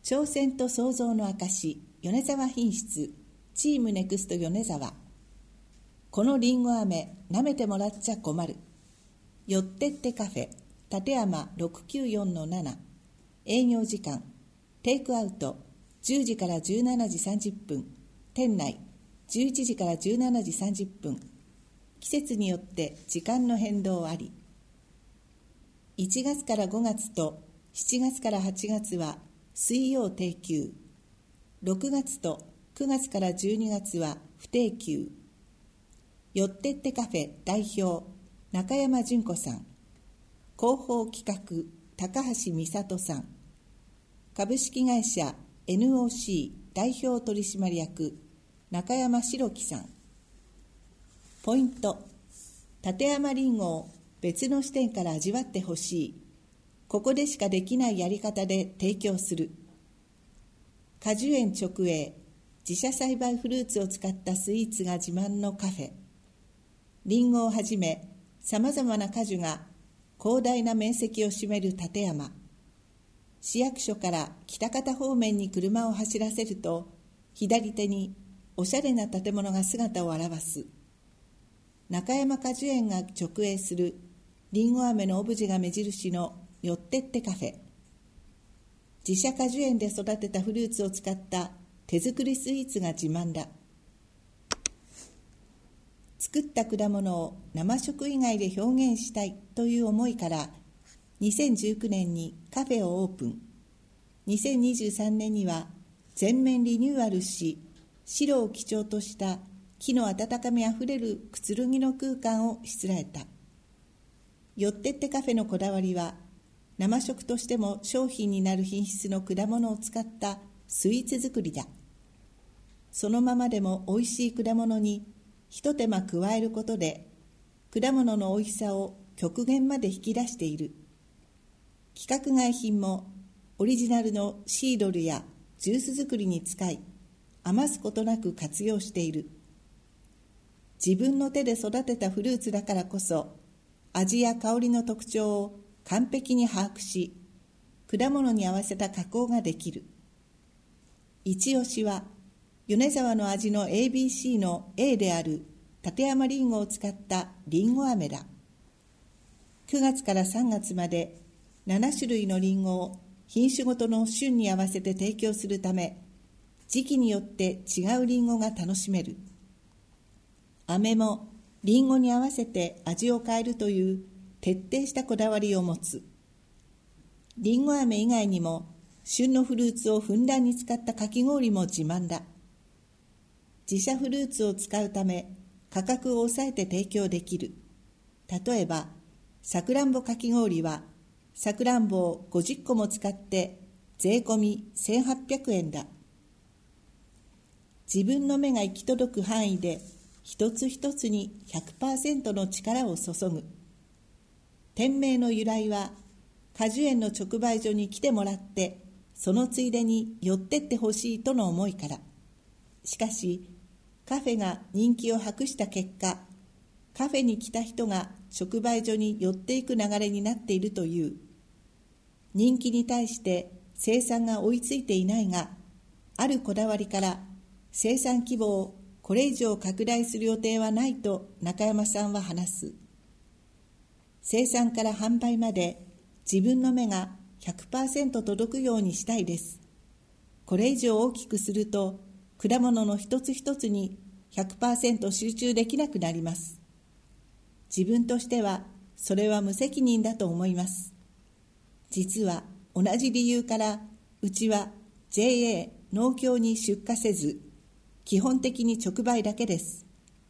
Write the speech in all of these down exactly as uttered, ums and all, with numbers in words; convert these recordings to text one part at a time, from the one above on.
挑戦と創造の証、米沢品質、チームネクスト米沢。このりんご飴、舐めてもらっちゃ困る。よってってカフェ、立山 ろくきゅうよんのなな。営業時間、テイクアウト、じゅうじからじゅうしちじさんじゅっぷん。店内、じゅういちじからじゅうしちじさんじゅっぷん。季節によって時間の変動あり。いちがつからごがつとしちがつからはちがつは水曜定休。ろくがつとくがつからじゅうにがつは不定休。よってってカフェ代表中山純子さん、広報企画高橋美里さん、株式会社 エヌオーシー 代表取締役中山白樹さん。ポイント、立山りんごを別の視点から味わってほしい。ここでしかできないやり方で提供する。果樹園直営、自社栽培フルーツを使ったスイーツが自慢のカフェ。りんごをはじめさまざまな果樹が広大な面積を占める立山。市役所から北方方面に車を走らせると、左手におしゃれな建物が姿を現す。中山果樹園が直営するりんご飴のオブジェが目印のよってってカフェ。自社果樹園で育てたフルーツを使った手作りスイーツが自慢だ。作った果物を生食以外で表現したいという思いからにせんじゅうきゅうねんにカフェをオープン。にせんにじゅうさんねんには全面リニューアルし、白を基調とした木の温かみあふれるくつろぎの空間をしつらえた。よってってカフェのこだわりは、生食としても商品になる品質の果物を使ったスイーツ作りだ。そのままでもおいしい果物にひと手間加えることで、果物のおいしさを極限まで引き出している。規格外品もオリジナルのシードルやジュース作りに使い、余すことなく活用している。自分の手で育てたフルーツだからこそ、味や香りの特徴を完璧に把握し、果物に合わせた加工ができる。一押しは、米沢の味の エービーシー の A である立山りんごを使ったりんご飴だ。くがつからさんがつまでななしゅるいのりんごを品種ごとの旬に合わせて提供するため、時期によって違うりんごが楽しめる。飴もりんごに合わせて味を変えるという徹底したこだわりを持つ。りんご飴以外にも旬のフルーツをふんだんに使ったかき氷も自慢だ。自社フルーツを使うため価格を抑えて提供できる。例えばさくらんぼかき氷はさくらんぼをごじゅっこも使って税込みせんはっぴゃくえんだ。自分の目が行き届く範囲で一つ一つに ひゃくパーセント の力を注ぐ。店名の由来は果樹園の直売所に来てもらってそのついでに寄ってってほしいとの思いから。しかしカフェが人気を博した結果、カフェに来た人が直売所に寄っていく流れになっているという。人気に対して生産が追いついていないが、あるこだわりから生産規模をこれ以上拡大する予定はないと中山さんは話す。生産から販売まで自分の目が ひゃくパーセント 届くようにしたいです。これ以上大きくすると果物の一つ一つに ひゃくパーセント 集中できなくなります。自分としてはそれは無責任だと思います。実は同じ理由からうちは ジェーエー 農協に出荷せず、基本的に直売だけです。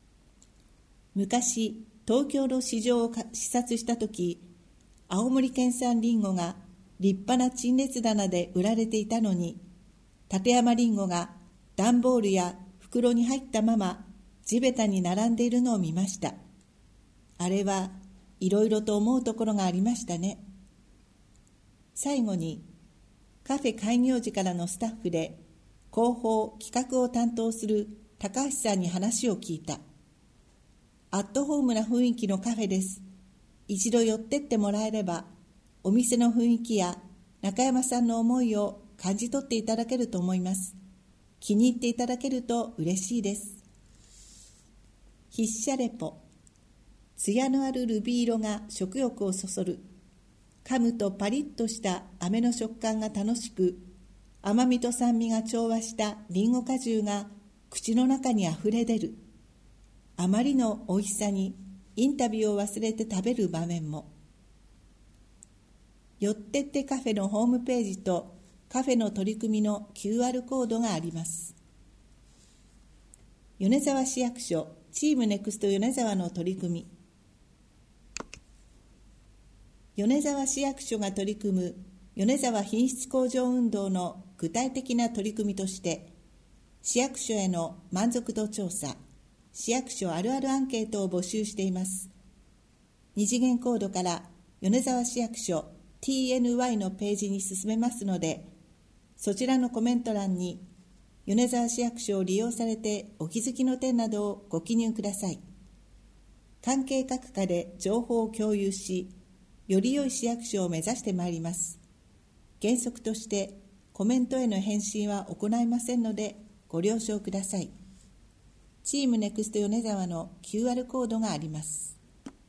昔東京の市場を視察したとき、青森県産リンゴが立派な陳列棚で売られていたのに、立山リンゴが段ボールや袋に入ったまま地べたに並んでいるのを見ました。あれはいろいろと思うところがありましたね。最後にカフェ開業時からのスタッフで広報企画を担当する高橋さんに話を聞いた。アットホームな雰囲気のカフェです。一度寄ってってもらえれば、お店の雰囲気や中山さんの思いを感じ取っていただけると思います。気に入っていただけると嬉しいです。筆者レポ。艶のあるルビー色が食欲をそそる。噛むとパリッとした飴の食感が楽しく、甘みと酸味が調和したリンゴ果汁が口の中にあふれ出る。あまりのおいしさにインタビューを忘れて食べる場面も。よってってカフェのホームページとカフェの取り組みの キューアール コードがあります。米沢市役所チームネクスト米沢の取り組み。米沢市役所が取り組む米沢品質向上運動の具体的な取り組みとして、市役所への満足度調査、市役所あるあるアンケートを募集しています。二次元コードから米沢市役所 ティーエヌワイ のページに進めますので、そちらのコメント欄に米沢市役所を利用されてお気づきの点などをご記入ください。関係各課で情報を共有し、より良い市役所を目指してまいります。原則としてコメントへの返信は行いませんのでご了承ください。チームネクスト米沢の キューアール コードがあります。